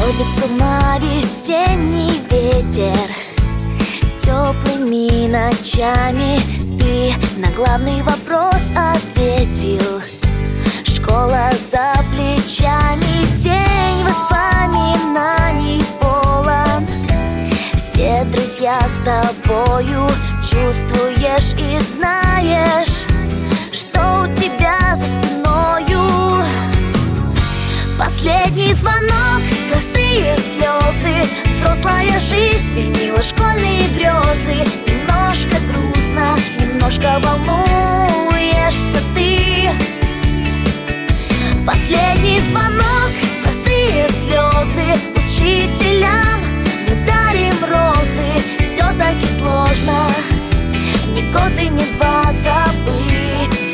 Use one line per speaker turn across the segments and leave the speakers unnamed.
сводит с ума весенний ветер. Теплыми ночами ты на главный вопрос ответил. Школа за плечами, день воспоминаний полон. Все друзья с тобою, чувствуешь и знаешь, что у тебя за спиною. Последний звонок, простые слезы, взрослая жизнь сменила школьные грезы. Немножко грустно, немножко волнуешься ты. Последний звонок, простые слезы, учителям мы дарим розы. Все-таки сложно ни год и ни два забыть.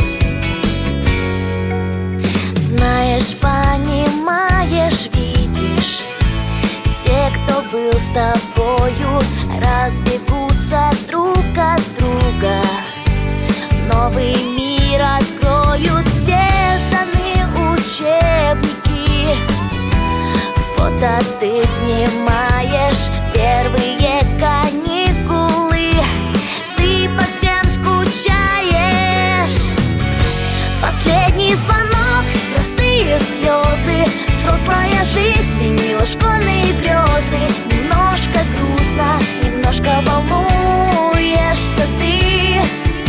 Знаешь, понимаешь, видишь, все, кто был с тобою, разбегутся друг от друга. Новый мир откроют, здесь даны учебники. Фото ты снимаешь, первые каникулы, ты по всем скучаешь. Последний звонок, простые слезы, взрослая жизнь сменила школьные грезы. Немножко грустно, немножко волнуешься ты.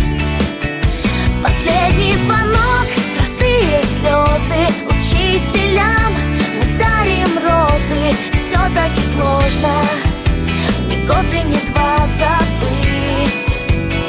Последний звонок, простые слезы, учителям мы дарим розы. Все-таки сложно ни год и ни два забыть.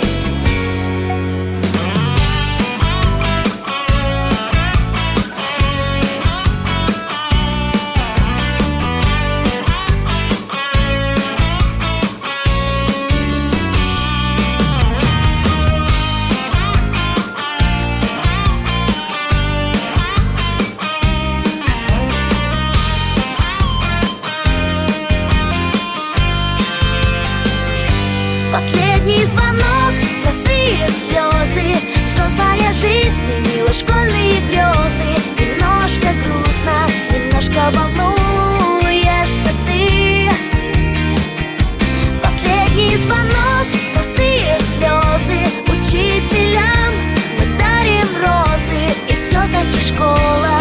Последний звонок, простые слезы, взрослая жизнь сменила школьные грезы. Немножко грустно, немножко волнуешься ты. Последний звонок, простые слезы, учителям мы дарим розы. И все-таки школа